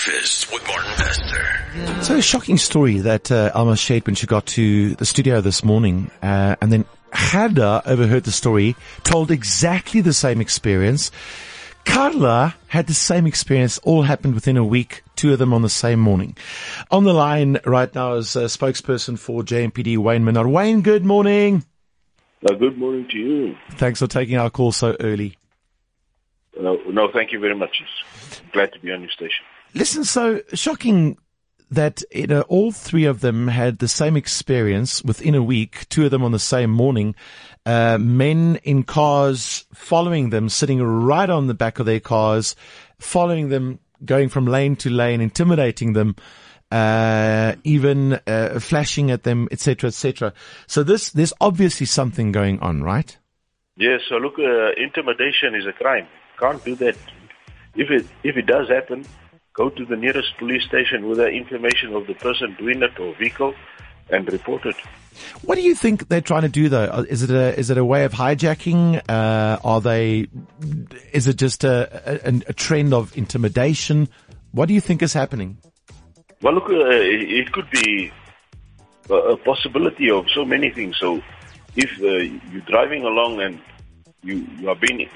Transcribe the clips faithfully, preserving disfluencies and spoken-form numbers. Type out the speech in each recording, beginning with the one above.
Breakfast with Martin Bester. So a shocking story that uh, Alma shared when she got to the studio this morning, uh, and then Hada overheard the story, told exactly the same experience. Carla had the same experience, all happened within a week, two of them on the same morning. On the line right now is a spokesperson for J M P D, Wayne Minnaar. Wayne, good morning. Uh, good morning to you. Thanks for taking our call so early. Uh, no, thank you very much. It's glad to be on your station. Listen, so shocking that you know, all three of them had the same experience within a week, two of them on the same morning, uh, men in cars following them, sitting right on the back of their cars, following them, going from lane to lane, intimidating them, uh, even uh, flashing at them, et cetera, et cetera. So this, there's obviously something going on, right? Yes, so look, uh, intimidation is a crime. Can't do that. If it if it does happen, go to the nearest police station with the information of the person doing it or vehicle and report it. What do you think they're trying to do, though? Is it a is it a way of hijacking? Uh, are they? Is it just a, a, a trend of intimidation? What do you think is happening? Well, look, uh, it could be a, a possibility of so many things. So, if uh, you're driving along and you, you are being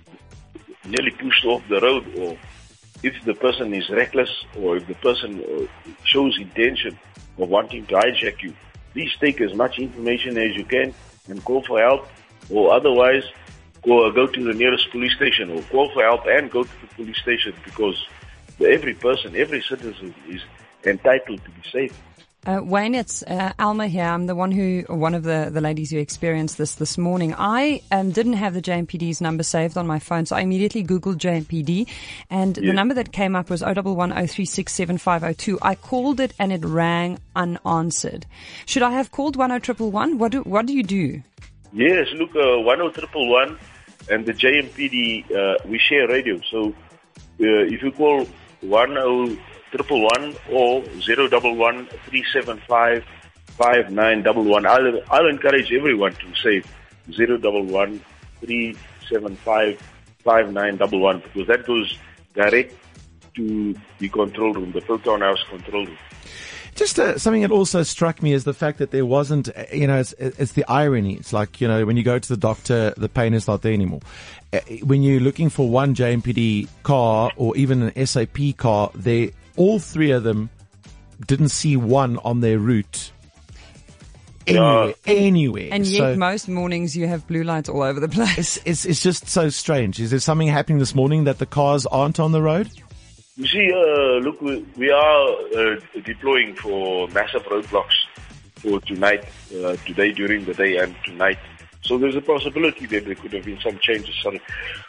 nearly pushed off the road, or if the person is reckless, or if the person uh, shows intention of wanting to hijack you, please take as much information as you can and call for help, or otherwise go, uh, go to the nearest police station, or call for help and go to the police station, because every person, every citizen is entitled to be safe. Uh, Wayne, it's uh, Alma here. I'm the one who, or one of the, the ladies who experienced this this morning. I um, didn't have the J M P D's number saved on my phone, so I immediately Googled J M P D, and yeah. the number that came up was zero one one zero three six seven five zero two. I called it and it rang unanswered. Should I have called one zero one one? What do what do you do? Yes, look, uh, one zero one one and the J M P D, uh, we share radio. So uh, if you call one zero Triple one or zero double one three seven five five nine double one. I'll I'll encourage everyone to save zero double one three seven five five nine double one, because that goes direct to the control room, the Filtown House control room. Just uh, something that also struck me is the fact that there wasn't, you know, it's, it's the irony. It's like, you know, when you go to the doctor, the pain is not there anymore. Uh, when you're looking for one J M P D car or even an S A P car, they all three of them didn't see one on their route anywhere, yeah. anywhere. And yet so most mornings you have blue lights all over the place. It's, it's, it's just so strange. Is there something happening this morning that the cars aren't on the road? You see, uh, look, we, we are uh, deploying for massive roadblocks for tonight, uh, today during the day and tonight. So there's a possibility that there could have been some changes. Sorry.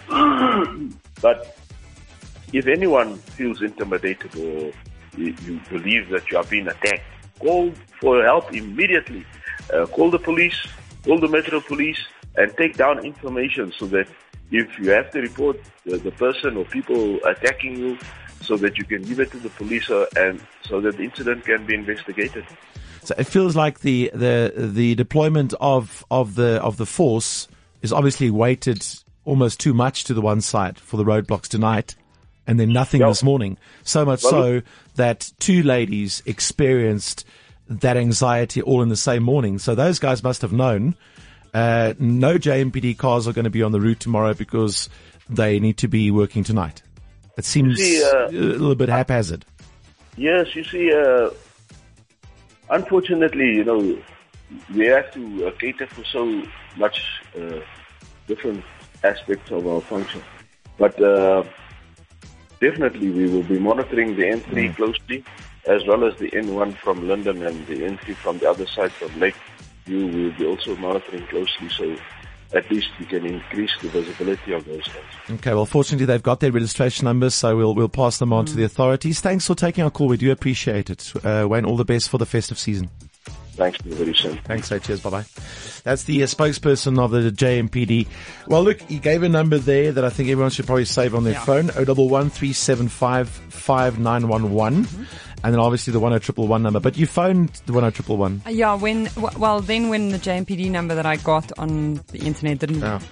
But if anyone feels intimidated or you, you believe that you are being attacked, call for help immediately. Uh, call the police, call the Metro Police, and take down information so that if you have to report the, the person or people attacking you, so that you can give it to the police uh, and so that the incident can be investigated. So it feels like the the the deployment of of the of the force is obviously weighted almost too much to the one side for the roadblocks tonight, and then nothing yep. this morning. So much well, so that two ladies experienced that anxiety all in the same morning. So those guys must have known uh, no J M P D cars are going to be on the route tomorrow because they need to be working tonight. It seems see, uh, a little bit haphazard. Yes, you see, uh, unfortunately, you know, we have to uh, cater for so much uh, different aspects of our function. But uh, definitely we will be monitoring the N three mm. closely, as well as the N one from Linden and the N three from the other side from Lakeview. We will be also monitoring closely, so at least we can increase the visibility of those guys. Okay, well, fortunately, they've got their registration numbers, so we'll we'll pass them on mm. to the authorities. Thanks for taking our call. We do appreciate it. Uh, Wayne, all the best for the festive season. Thanks, very soon. Thanks, so cheers, bye-bye. That's the uh, spokesperson of the J M P D. Well, look, he gave a number there that I think everyone should probably save on their yeah. phone, zero one one three seven five five nine one one. Mm-hmm. And then obviously the one zero one one number. But you phoned the one zero one one. Yeah, when, well, then when the J M P D number that I got on the internet didn't, oh.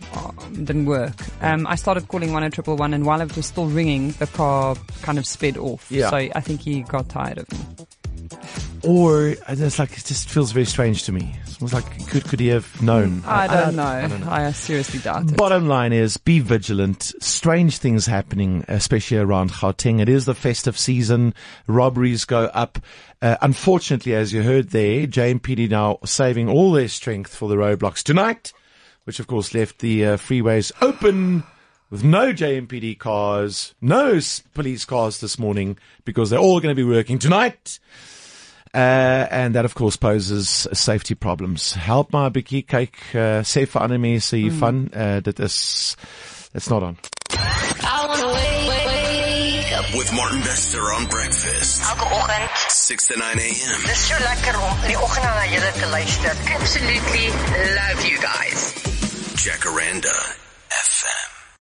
didn't work. Um, I started calling one oh one one one, and while it was still ringing, the car kind of sped off. Yeah. So I think he got tired of me. Or it's like it just feels very strange to me. It's almost like could could he have known? I don't, know. I don't know. I seriously doubt it. Bottom line is, be vigilant. Strange things happening, especially around Gauteng. It is the festive season. Robberies go up. Uh, unfortunately, as you heard there, J M P D now saving all their strength for the roadblocks tonight, which of course left the uh, freeways open with no J M P D cars, no s- police cars this morning, because they're all going to be working tonight. Uh, and that, of course, poses safety problems. Help my bietjie kyk, uh, sê vir ander mense hiervan, uh, dit is, it's not on. I wanna wake, wake, wake up. With Martin Bester on breakfast. Elke oggend. six to nine a.m. Dis so lekker om in die oggend na julle te luister. Absolutely love you guys. Jacaranda F M.